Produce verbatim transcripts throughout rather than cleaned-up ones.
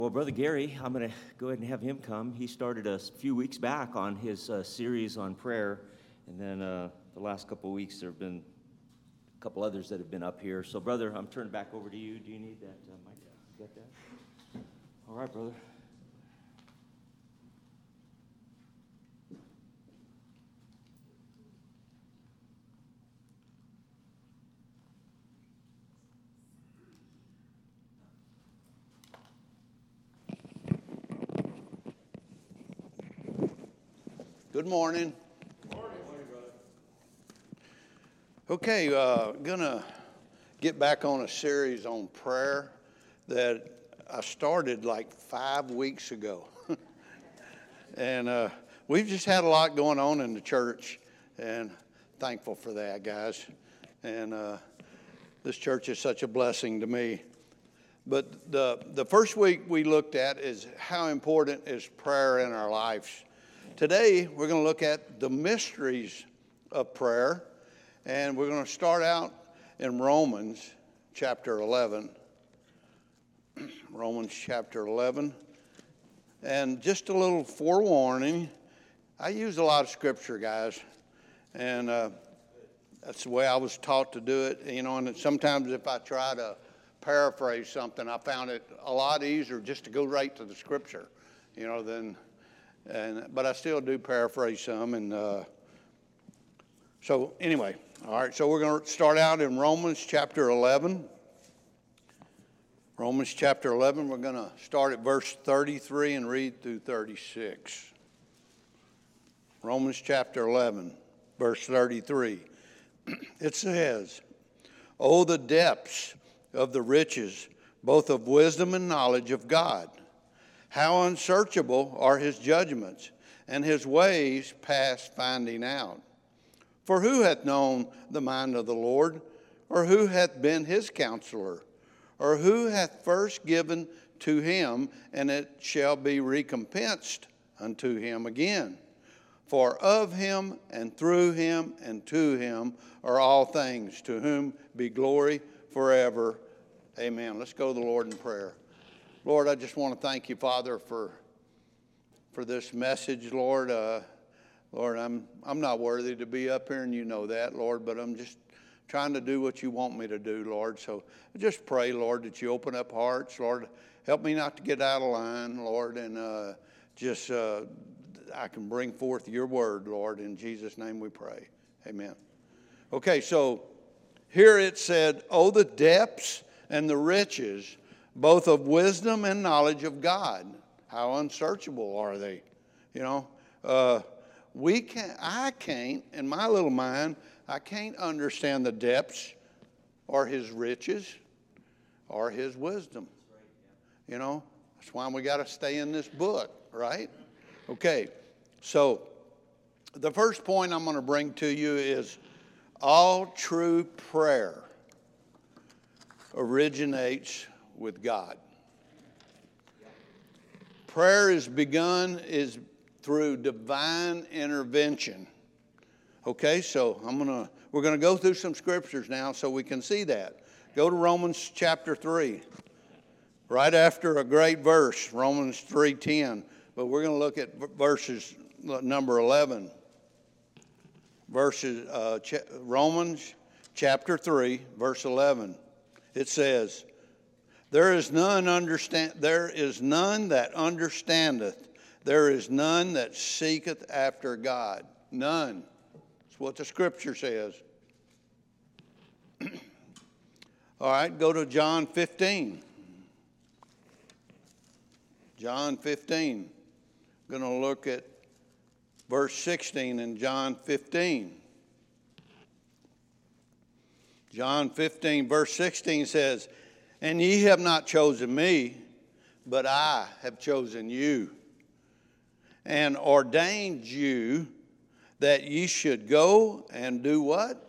Well, Brother Gary, I'm going to go ahead and have him come. He started a few weeks back on his uh, series on prayer, and then uh, the last couple of weeks there have been a couple others that have been up here. So, brother, I'm turning back over to you. Do you need that uh, mic? You got that? All right, brother. Good morning. Good morning, brother. Okay, uh, gonna get back on a series on prayer that I started like five weeks ago. and uh, we've just had a lot going on in the church, and thankful for that, guys. And uh, this church is such a blessing to me. But the, the first week we looked at is how important is prayer in our lives. Today, we're going to look at the mysteries of prayer, and we're going to start out in Romans chapter eleven. Romans chapter eleven. And just a little forewarning, I use a lot of scripture, guys, and uh, that's the way I was taught to do it, you know, and sometimes if I try to paraphrase something, I found it a lot easier just to go right to the scripture, you know, than... And, but I still do paraphrase some. And uh, so anyway, all right, so we're going to start out in Romans chapter eleven. Romans chapter eleven, we're going to start at verse thirty-three and read through thirty-six. Romans chapter eleven, verse thirty-three. It says, "Oh, the depths of the riches, both of wisdom and knowledge of God! How unsearchable are his judgments, and his ways past finding out. For who hath known the mind of the Lord? Or who hath been his counselor? Or who hath first given to him, and it shall be recompensed unto him again? For of him, and through him, and to him are all things, to whom be glory forever. Amen." Let's go to the Lord in prayer. Lord, I just want to thank you, Father, for for this message, Lord. Uh, Lord, I'm I'm not worthy to be up here, and you know that, Lord, but I'm just trying to do what you want me to do, Lord. So I just pray, Lord, that you open up hearts. Lord, help me not to get out of line, Lord, and uh, just uh, I can bring forth your word, Lord. In Jesus' name we pray. Amen. Okay, so here it said, "Oh, the depths and the riches, both of wisdom and knowledge of God. How unsearchable are they?" You know, uh, we can't, I can't, in my little mind, I can't understand the depths or his riches or his wisdom. You know, that's why we got to stay in this book, right? Okay, so the first point I'm going to bring to you is all true prayer originates with God. Prayer is begun is through divine intervention. Okay, so I'm gonna we're gonna go through some scriptures now so we can see that. Go to Romans chapter three, right after a great verse, Romans three ten. But we're gonna look at verses number eleven. Verses uh, ch- Romans chapter three, verse eleven. It says, There is none understand. There is none that understandeth. There is none that seeketh after God. None. That's what the scripture says. All right, go to John fifteen. John fifteen. I'm going to look at verse sixteen in John fifteen. John fifteen, verse sixteen says, "And ye have not chosen me, but I have chosen you, and ordained you that ye should go and do" what?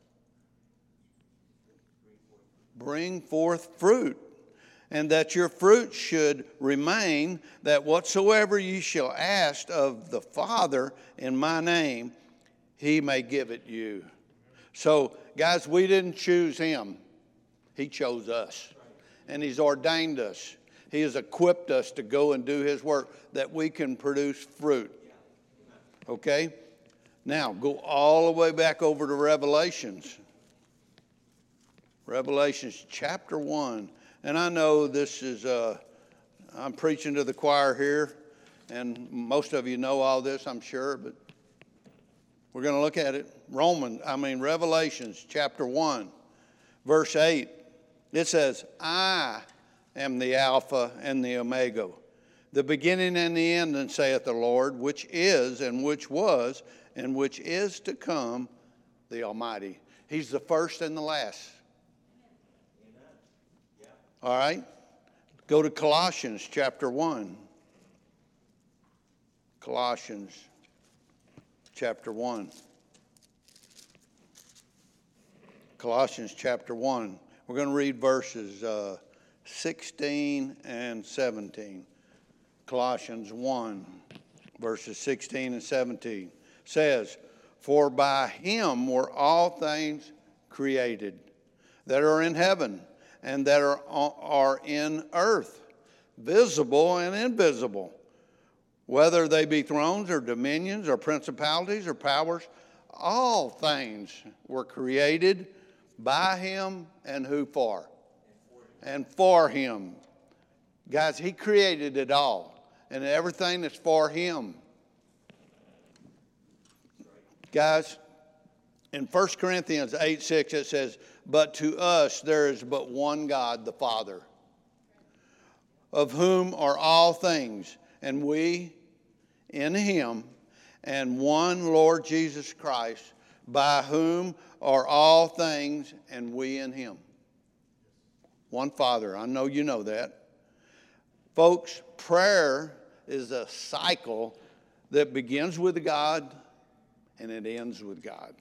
"Bring forth fruit, and that your fruit should remain, that whatsoever ye shall ask of the Father in my name, he may give it you." So, guys, we didn't choose him. He chose us. And he's ordained us. He has equipped us to go and do his work that we can produce fruit. Okay? Now, go all the way back over to Revelations. Revelations chapter one. And I know this is, uh, I'm preaching to the choir here, and most of you know all this, I'm sure, but we're going to look at it. Romans, I mean, Revelations chapter one, verse eight. It says, I am the Alpha and the Omega, the beginning and the end, and saith the Lord, which is and which was and which is to come, the Almighty. He's the first and the last. Yeah. All right? Go to Colossians chapter one. Colossians chapter one. Colossians chapter one. We're going to read verses uh, sixteen and seventeen. Colossians one, verses sixteen and seventeen says, for by him were all things created that are in heaven and that are, are in earth, visible and invisible, whether they be thrones or dominions or principalities or powers. All things were created by him and who for? And for him. Guys, he created it all. And everything that's for him. Guys, in First Corinthians eight six it says, but to us there is but one God, the Father, of whom are all things, and we in him, and one Lord Jesus Christ, by whom are all things, and we in him. One Father. I know you know that. Folks, prayer is a cycle that begins with God and it ends with God.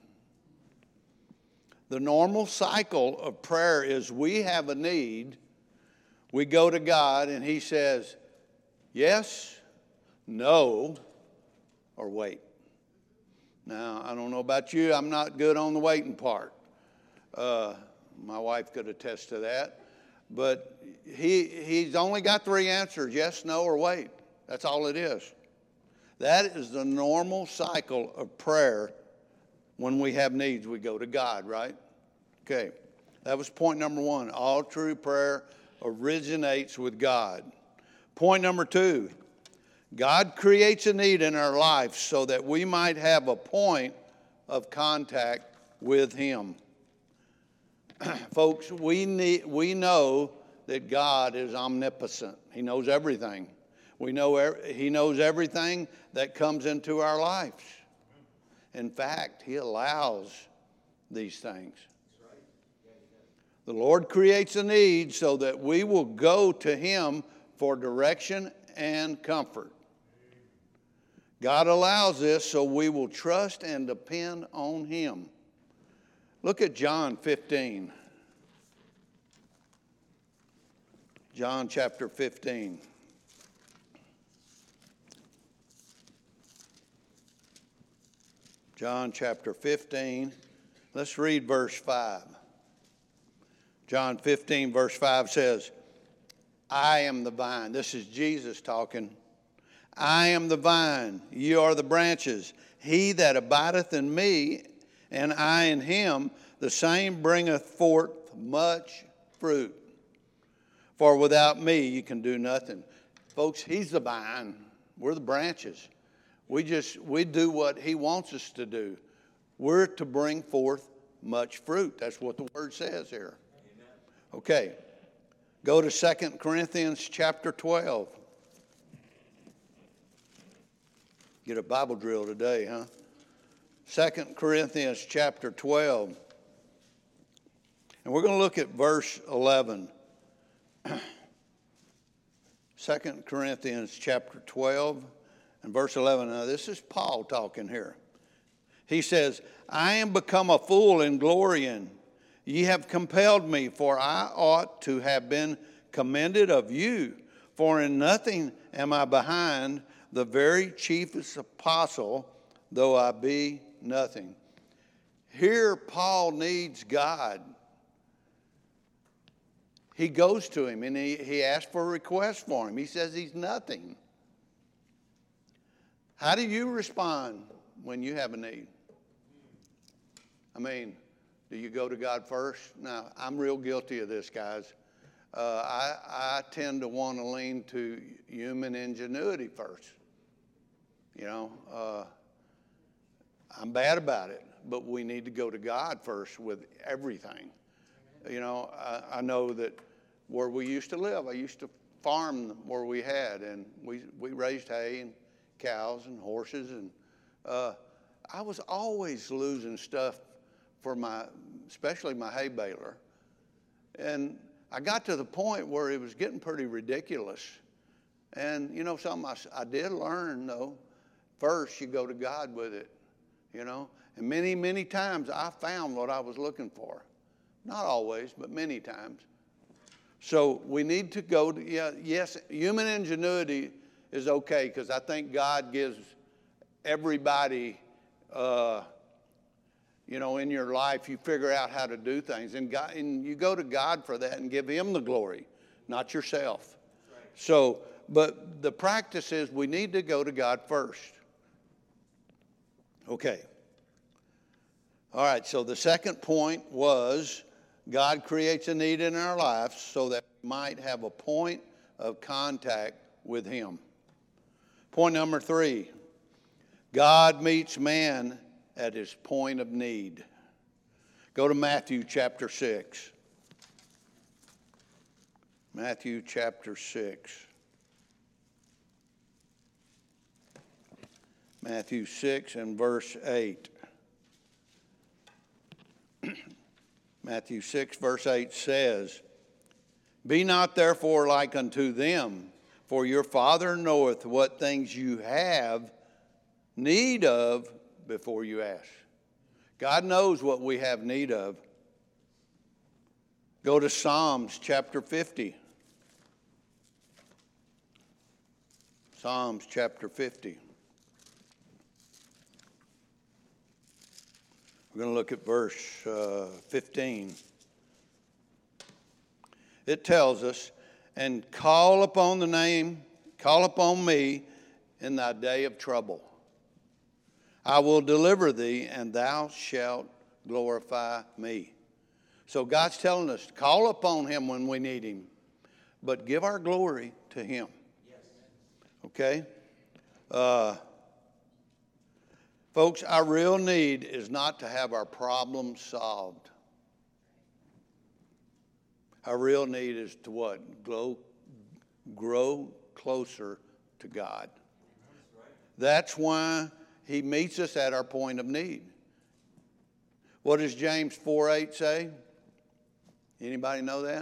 The normal cycle of prayer is we have a need, we go to God, and he says, yes, no, or wait. Now, I don't know about you. I'm not good on the waiting part. Uh, my wife could attest to that. But he he's only got three answers, yes, no, or wait. That's all it is. That is the normal cycle of prayer. When we have needs, we go to God, right? Okay, that was point number one. All true prayer originates with God. Point number two, God creates a need in our life so that we might have a point of contact with him. Folks, we need, we know that God is omnipotent. He knows everything. We know he knows everything that comes into our lives. In fact, he allows these things. The Lord creates a need so that we will go to him for direction and comfort. God allows this so we will trust and depend on him. Look at John fifteen. John chapter fifteen. John chapter fifteen. Let's read verse five. John fifteen, verse five says, I am the vine. This is Jesus talking. I am the vine, ye are the branches. He that abideth in me, and I in him, the same bringeth forth much fruit. For without me you can do nothing. Folks, he's the vine. We're the branches. We just, we do what he wants us to do. We're to bring forth much fruit. That's what the word says here. Amen. Okay. Go to Second Corinthians chapter twelve. Get a Bible drill today, huh? Second Corinthians chapter twelve. And we're going to look at verse eleven. Second Corinthians chapter twelve and verse eleven. Now, this is Paul talking here. He says, I am become a fool in glorying. Ye have compelled me, for I ought to have been commended of you. For in nothing am I behind the very chiefest apostle, though I be nothing. Here Paul needs God. he goes to him and he, he asks for a request for him. He says he's nothing. How do you respond when you have a need? I mean, do you go to God first? Now, I'm real guilty of this, guys. Uh, I, I tend to want to lean to human ingenuity first. You know, uh, I'm bad about it, but we need to go to God first with everything. You know, I, I know that where we used to live, I used to farm where we had, and we, we raised hay and cows and horses, and uh, I was always losing stuff for my, especially my hay baler. And I got to the point where it was getting pretty ridiculous. And, you know, something I, I did learn, though, first you go to God with it, you know. And many, many times I found what I was looking for. Not always, but many times. So we need to go to, yeah, yes, human ingenuity is okay, because I think God gives everybody, uh, you know, in your life, you figure out how to do things. And, God, and you go to God for that and give him the glory, not yourself. Right. So, but the practice is we need to go to God first. Okay. All right, so the second point was God creates a need in our lives so that we might have a point of contact with him. Point number three, God meets man at his point of need. Go to Matthew chapter six. Matthew chapter six. Matthew six and verse eight. Matthew six verse eight says, "Be not therefore like unto them, for your Father knoweth what things you have need of before you ask." God knows what we have need of. Go to Psalms chapter fifty. Psalms chapter fifty. We're going to look at verse uh, fifteen. It tells us, "And call upon the name, call upon me in thy day of trouble. I will deliver thee, and thou shalt glorify me." So God's telling us to call upon him when we need him, but give our glory to him. Okay? Uh, folks, our real need is not to have our problems solved. Our real need is to what? Grow, grow closer to God. That's why he meets us at our point of need. What does James four eight say? Anybody know that?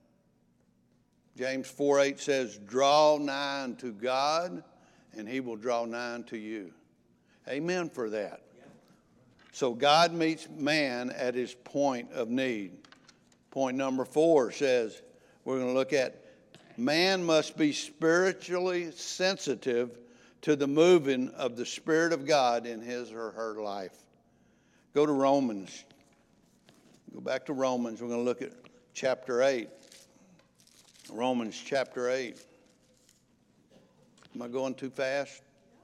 James four eight says, "Draw nigh unto God, and he will draw nigh unto you." Amen for that. So God meets man at his point of need. Point number four says, we're going to look at, man must be spiritually sensitive to the moving of the Spirit of God in his or her life. Go to Romans. Go back to Romans. We're going to look at chapter eight. Romans chapter eight. Am I going too fast?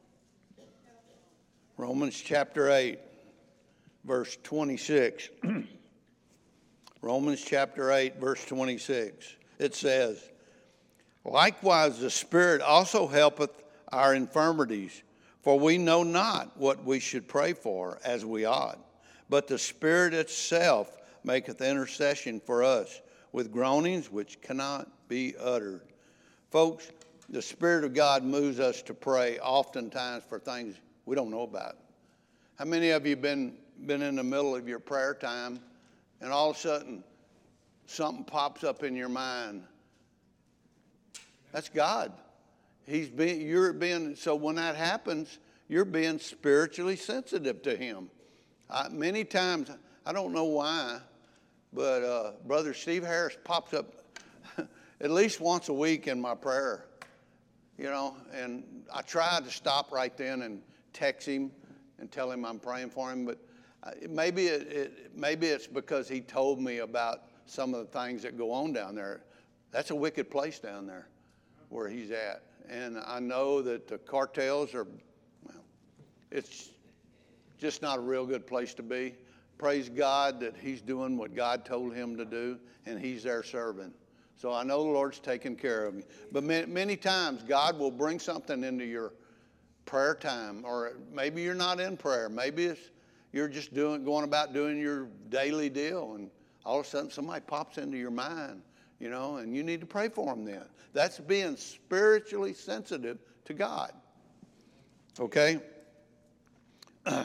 Romans chapter eight, verse twenty-six. Romans chapter eight, verse twenty-six. It says, "Likewise the Spirit also helpeth our infirmities, for we know not what we should pray for as we ought. But the Spirit itself maketh intercession for us with groanings which cannot be uttered." Folks, the Spirit of God moves us to pray oftentimes for things we don't know about. How many of you been been in the middle of your prayer time and all of a sudden something pops up in your mind? That's God. He's being, you're being, so when that happens, you're being spiritually sensitive to him. I, many times, I don't know why, but uh, Brother Steve Harris pops up at least once a week in my prayer, you know, and I try to stop right then and text him and tell him I'm praying for him, but maybe it, it, maybe it's because he told me about some of the things that go on down there. That's a wicked place down there where he's at. And I know that the cartels are, well, it's just not a real good place to be. Praise God that he's doing what God told him to do, and he's there serving. So I know the Lord's taking care of me. But many, many times God will bring something into your prayer time, or maybe you're not in prayer. Maybe it's, you're just doing, going about doing your daily deal, and all of a sudden somebody pops into your mind, you know, and you need to pray for them then. That's being spiritually sensitive to God. Okay? Uh,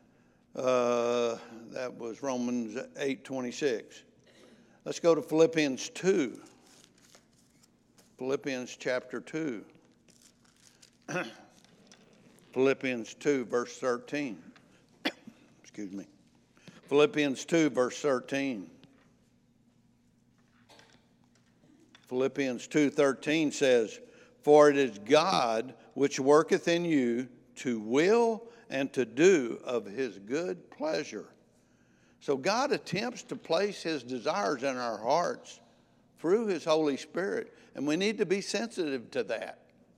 that was Romans eight twenty-six. Let's go to Philippians two. Philippians chapter two. Philippians two, verse thirteen. Excuse me. Philippians two, verse thirteen. Philippians two thirteen says, "For it is God which worketh in you to will and to do of his good pleasure." So God attempts to place his desires in our hearts through his Holy Spirit, and we need to be sensitive to that.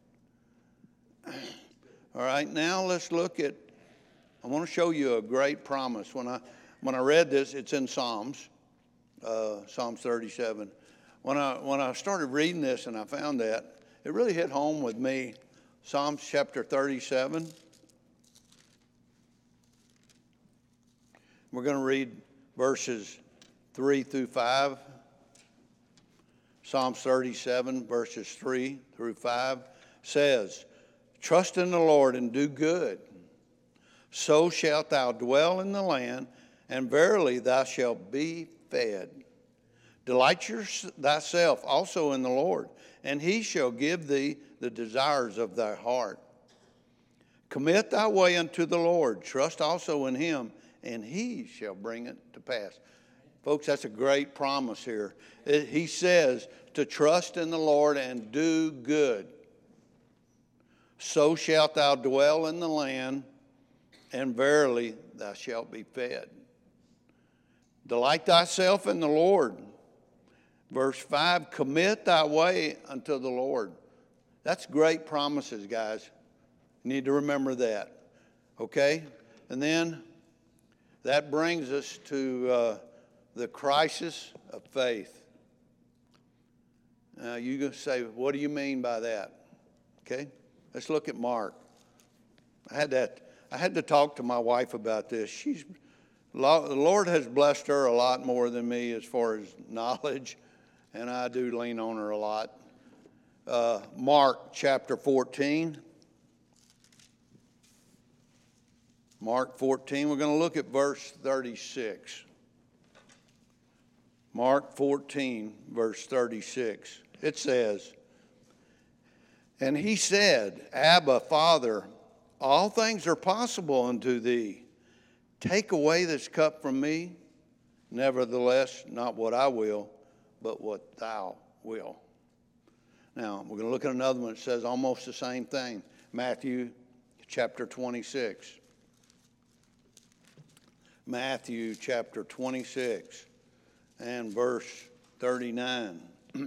All right, now let's look at, I want to show you a great promise. When I, when I read this, it's in Psalms, uh, Psalms thirty-seven. When I, when I started reading this and I found that, it really hit home with me. Psalms chapter thirty-seven. We're going to read verses three through five. Psalms thirty-seven, verses three through five says, "Trust in the Lord and do good. So shalt thou dwell in the land, and verily thou shalt be fed. Delight your, thyself also in the Lord, and he shall give thee the desires of thy heart. Commit thy way unto the Lord. Trust also in him, and he shall bring it to pass." Folks, that's a great promise here. It, he says to trust in the Lord and do good. So shalt thou dwell in the land, and verily thou shalt be fed. Delight thyself in the Lord. Verse five, commit thy way unto the Lord. That's great promises, guys. You need to remember that. Okay? And then that brings us to uh, the crisis of faith. Now, you're going to say, what do you mean by that? Okay? Let's look at Mark. I had that. I had to talk to my wife about this. She's, the Lord has blessed her a lot more than me as far as knowledge, and I do lean on her a lot. Uh, Mark chapter fourteen. Mark fourteen, we're going to look at verse thirty-six. Mark fourteen, verse thirty-six. It says, "And he said, Abba, Father, all things are possible unto thee. Take away this cup from me. Nevertheless, not what I will, but what thou wilt." Now, we're going to look at another one that says almost the same thing. Matthew chapter twenty-six. Matthew chapter twenty-six and verse thirty-nine.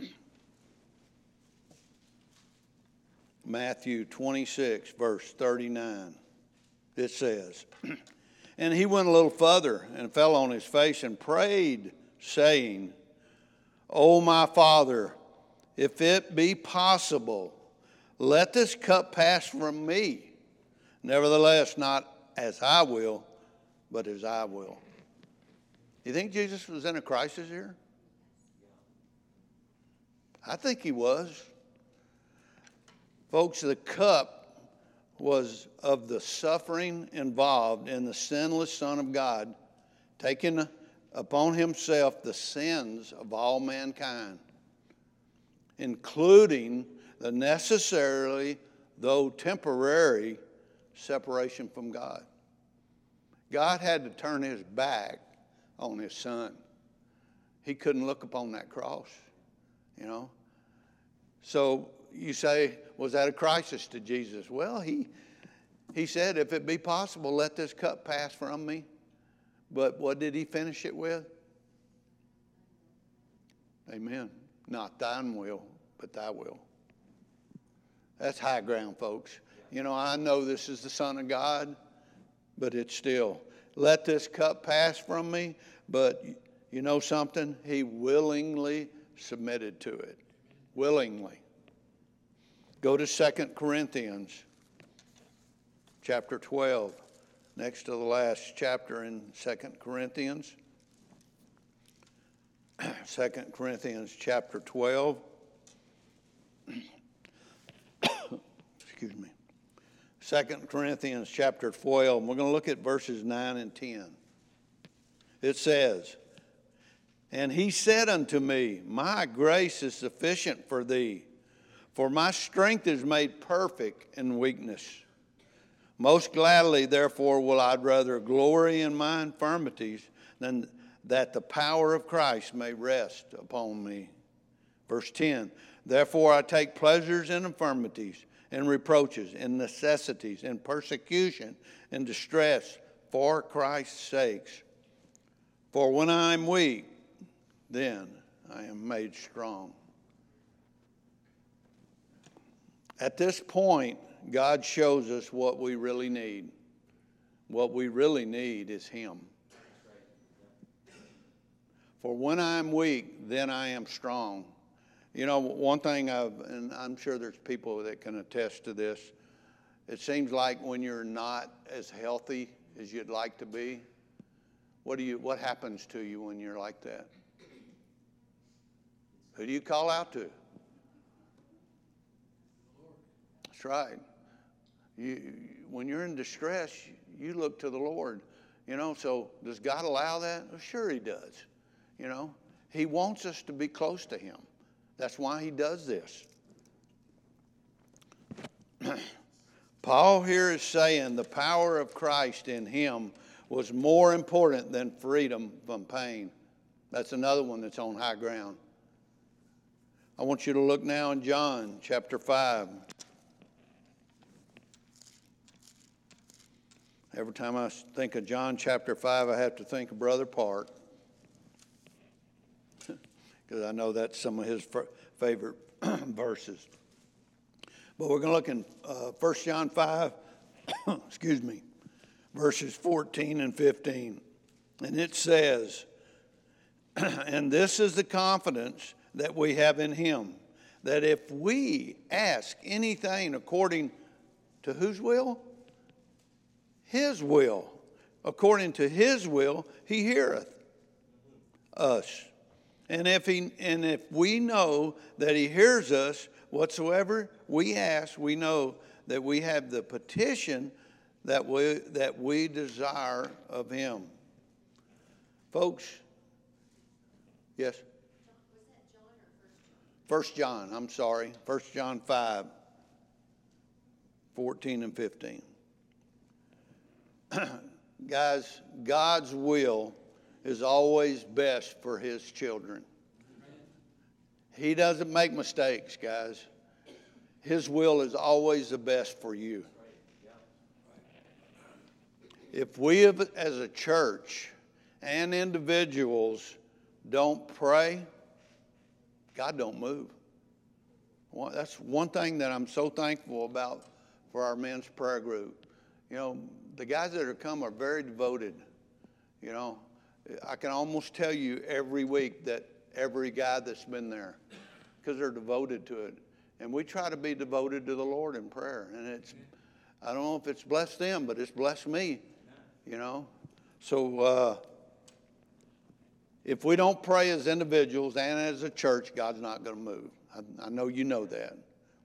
Matthew twenty-six, verse thirty-nine. It says, "And he went a little further and fell on his face and prayed, saying, O my Father, if it be possible, let this cup pass from me. Nevertheless, not as I will, but as I will." You think Jesus was in a crisis here? I think he was. Folks, the cup was of the suffering involved in the sinless Son of God taking upon himself the sins of all mankind, including the necessarily, though temporary, separation from God. God had to turn his back on his Son. He couldn't look upon that cross, you know. So you say, was that a crisis to Jesus? Well, he, he said, if it be possible, let this cup pass from me. But what did he finish it with? Amen. Not thine will, but thy will. That's high ground, folks. You know, I know this is the Son of God, but it's still, let this cup pass from me, but you know something? He willingly submitted to it. Willingly. Go to Second Corinthians chapter twelve, next to the last chapter in Second Corinthians. Second Corinthians chapter twelve. Excuse me. Second Corinthians chapter twelve. We're going to look at verses nine and ten. It says, "And he said unto me, My grace is sufficient for thee, for my strength is made perfect in weakness. Most gladly, therefore, will I rather glory in my infirmities than that the power of Christ may rest upon me." Verse ten, "Therefore I take pleasures in infirmities, in reproaches, in necessities, in persecution, in distress, for Christ's sakes. For when I am weak, then I am made strong." At this point, God shows us what we really need. What we really need is Him. For when I am weak, then I am strong. You know, one thing I've, and I'm sure there's people that can attest to this, it seems like when you're not as healthy as you'd like to be, what do you, what happens to you when you're like that? Who do you call out to? That's right. You, when you're in distress, you look to the Lord. You know, so does God allow that? Well, sure He does. You know, He wants us to be close to Him. That's why He does this. Paul here is saying the power of Christ in him was more important than freedom from pain. That's another one that's on high ground. I want you to look now in John chapter five. Every time I think of John chapter five, I have to think of Brother Park, because I know that's some of his favorite verses. But we're going to look in uh, First John five, excuse me, verses fourteen and fifteen. And it says, "And this is the confidence that we have in Him, that if we ask anything according to whose will? His will. According to His will, He heareth us. And if he, and if we know that He hears us, whatsoever we ask, we know that we have the petition that we that we desire of Him." Folks, yes? Was that John or First John? First John, I'm sorry. First John five, fourteen and fifteen. Guys, God's will is always best for His children. He doesn't make mistakes, guys. His will is always the best for you. If we have, as a church and individuals don't pray, God don't move. Well, that's one thing that I'm so thankful about for our men's prayer group. You know, the guys that have come are very devoted. You know, I can almost tell you every week that every guy that's been there, because they're devoted to it. And we try to be devoted to the Lord in prayer. And it's, I don't know if it's blessed them, but it's blessed me, you know. So uh, if we don't pray as individuals and as a church, God's not going to move. I, I know you know that.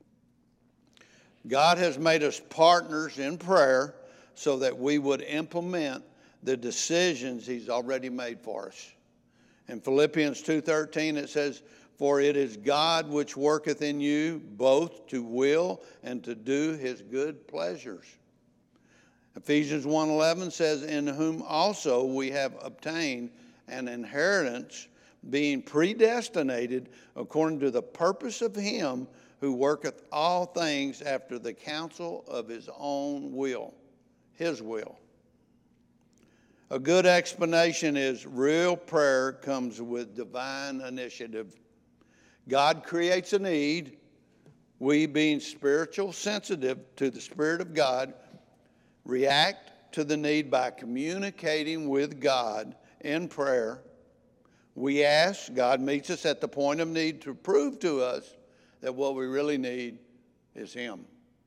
God has made us partners in prayer so that we would implement the decisions He's already made for us. In Philippians two thirteen it says, "For it is God which worketh in you both to will and to do His good pleasures." Ephesians one eleven says, "In whom also we have obtained an inheritance, being predestinated according to the purpose of Him who worketh all things after the counsel of His own will." His will. A good explanation is real prayer comes with divine initiative. God creates a need. We, being spiritual sensitive to the Spirit of God, react to the need by communicating with God in prayer. We ask, God meets us at the point of need to prove to us that what we really need is Him.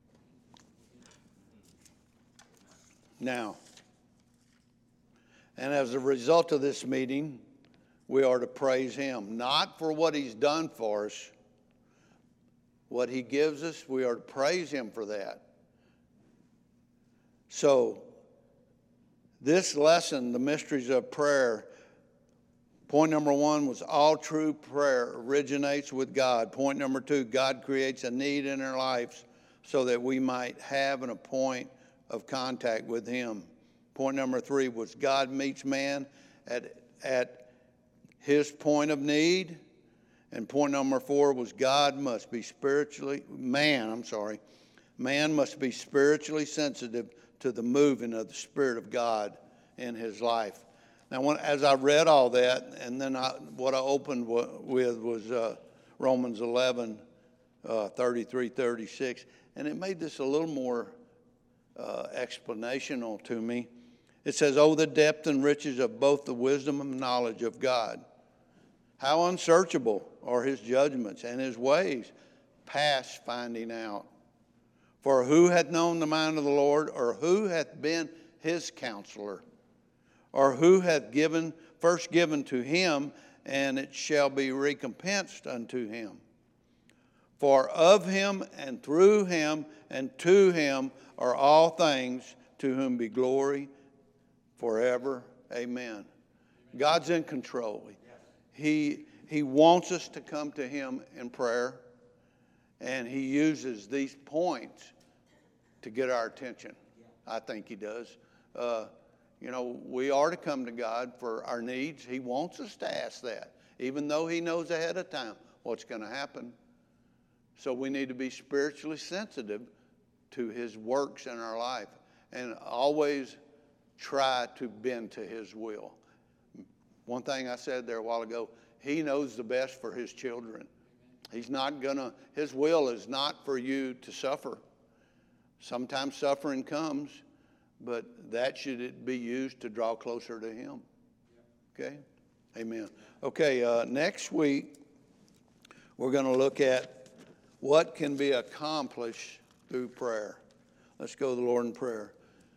Now, and as a result of this meeting, we are to praise Him, not for what He's done for us, what He gives us, we are to praise Him for that. So, this lesson, the mysteries of prayer, point number one was all true prayer originates with God. Point number two, God creates a need in our lives so that we might have and a point of contact with Him. Point number three was God meets man at, at his point of need. And point number four was God must be spiritually, man, I'm sorry, man must be spiritually sensitive to the moving of the Spirit of God in his life. Now, when, as I read all that, and then I, what I opened w- with was uh, Romans eleven, uh, thirty-three, thirty-six, and it made this a little more uh, explanational to me. It says, "Oh, the depth and riches of both the wisdom and knowledge of God. How unsearchable are His judgments and His ways, past finding out. For who hath known the mind of the Lord, or who hath been His counselor? Or who hath given first given to Him, and it shall be recompensed unto Him? For of Him and through Him and to Him are all things, to whom be glory forever. Amen." God's in control. He, he wants us to come to Him in prayer, and He uses these points to get our attention. I think He does. Uh, you know, we are to come to God for our needs. He wants us to ask that, even though He knows ahead of time what's going to happen. So we need to be spiritually sensitive to His works in our life and always try to bend to His will. One thing I said there a while ago, He knows the best for His children. He's not gonna, His will is not for you to suffer. Sometimes suffering comes, but that should be used to draw closer to Him. Okay? Amen. Okay, uh, next week, we're going to look at what can be accomplished through prayer. Let's go to the Lord in prayer.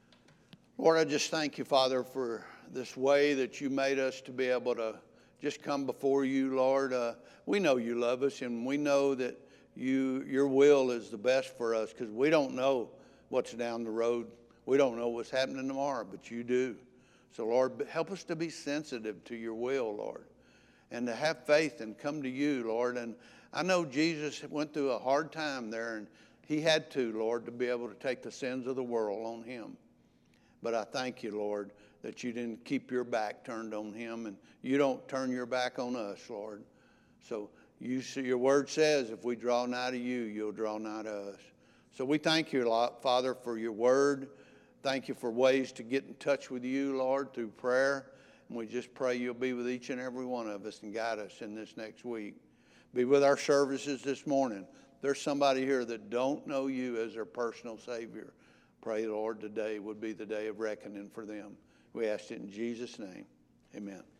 Lord, I just thank You, Father, for this way that You made us to be able to just come before You, Lord. Uh, we know You love us, and we know that You, Your will is the best for us, because we don't know what's down the road. We don't know what's happening tomorrow, but You do. So, Lord, help us to be sensitive to Your will, Lord, and to have faith and come to You, Lord. And I know Jesus went through a hard time there, and He had to, Lord, to be able to take the sins of the world on Him. But I thank You, Lord, that You didn't keep Your back turned on Him, and You don't turn Your back on us, Lord. So You see, Your word says, if we draw nigh to You, You'll draw nigh to us. So we thank You, Father, for Your word. Thank You for ways to get in touch with You, Lord, through prayer. And we just pray You'll be with each and every one of us and guide us in this next week. Be with our services this morning. There's somebody here that don't know You as their personal Savior. Pray, Lord, today would be the day of reckoning for them. We ask it in Jesus' name. Amen.